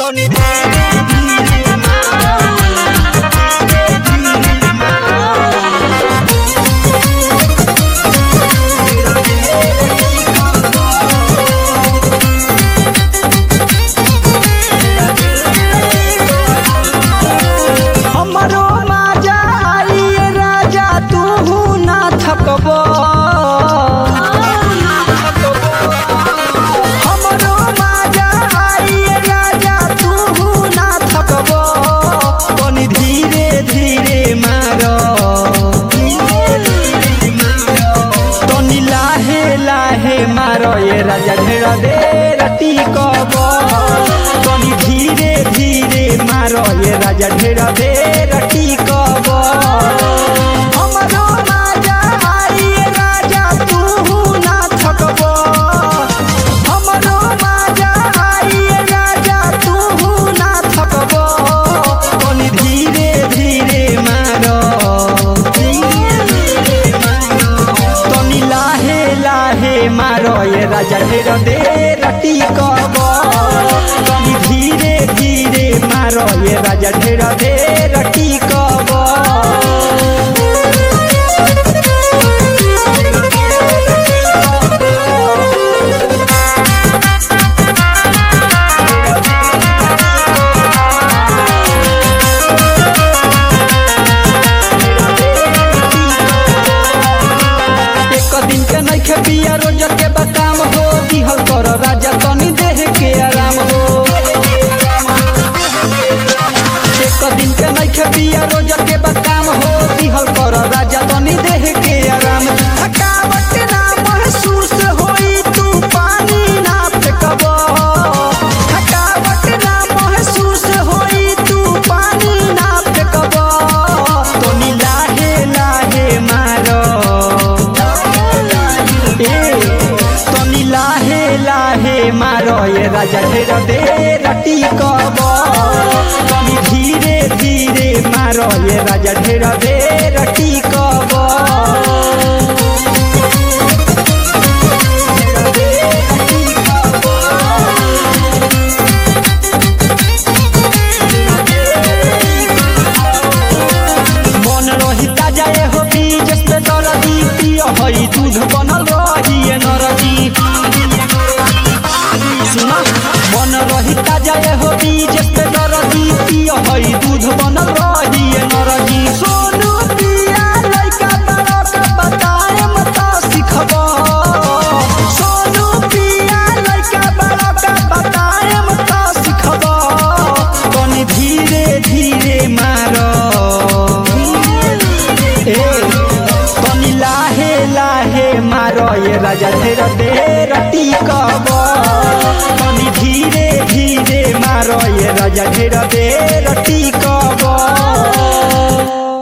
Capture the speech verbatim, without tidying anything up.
Tony धीरे धीरे मारो धीरे धीरे हमरो माजा आई राजा तू ना थकबो हमरो माजा आई राजा तू ना थकबो तनी धीरे धीरे मारो तनी लाहे लाहे मारो ये राजा ढेरा दे रटी कबो तनी धीरे धीरे मारो ये राजा ढेरा दे रटी कबो हमरो माजा आई राजा तू ना थकबो हमरो माजा आई राजा तू ना थकबो तनी धीरे धीरे मारो तनी लाहे लाहे मारो ये राजा ढेरा दे रटी कबो तनी धीरे धीरे मारो ये राजा ढेरा दे रटी कबो एक दिन के नइखे पिया रोज के बकाम हो दिहल कर राजा तनी देह के आराम हो एक दिन के नइखे पिया रोज के बकाम हो दिहल कर राजा तनी देह के आराम थकावट ना महसूस होई तू पानी ना फेकबो थकावट ना महसूस होई तू पानी ना फेकबो तनी लाहे लाहे मारो तनी लाहे लाहे मारो ये राजा ढेरा दे रटी कबो तनी धीरे धीरे मारो ये राजा ढेरा दे रटी कबो मन रही ताजा हो बीज पे दरदी पियो हई दूध बनल रही नरदी सुना मन रही ताजा हो बीज पे दरदी पियो हई दूध बनल रही नरदी सोनू पिया लइका बड़ा के बताए मत सिखबो सोनू पिया लइका बड़ा के बताए मत सिखबो तनी धीरे धीरे मारो तनी लाहे लाहे मारो ये राजा ढेरा दे रटी कबो तनी धीरे धीरे मारो ये राजा ढेरा दे